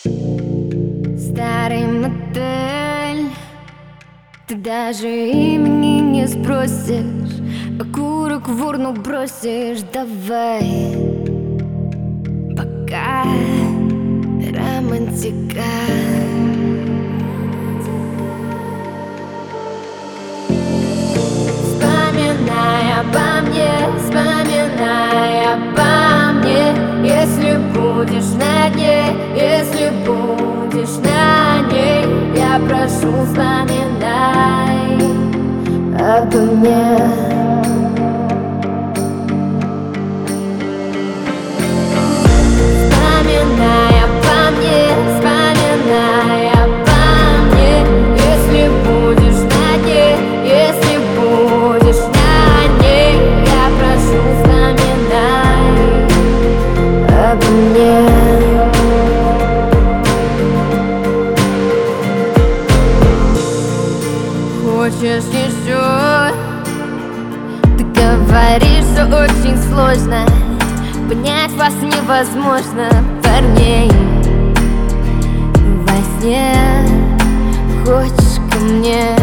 Старый мотель, ты даже имени не спросишь, окурок в урну бросишь. Давай, пока романтика. Вспоминай обо мне, вспоминай обо мне. Если будешь на дне, если будешь на ней, я прошу, вспоминай обо мне. Вспоминай обо мне, вспоминай обо мне. Если будешь на дне, если будешь на ней, я прошу, вспоминай обо мне. Хочешь еще? Ты говоришь, что очень сложно понять вас невозможно, парней. Во сне хочешь ко мне.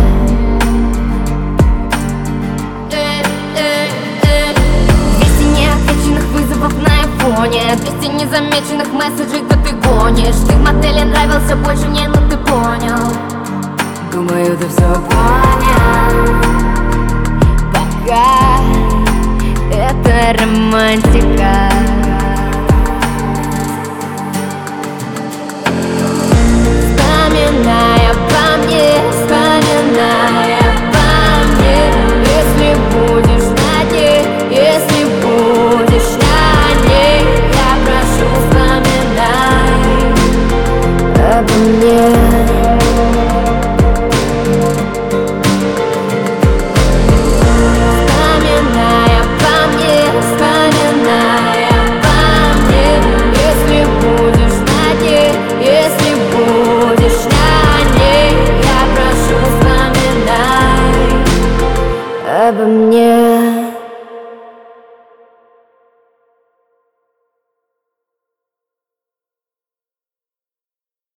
Двести неотвеченных вызовов на айфоне, 200 незамеченных месседжей, да ты гонишь. Ты в мотеле нравился больше мне, но ты понял. Думаю, ты все понял. Пока это романтика.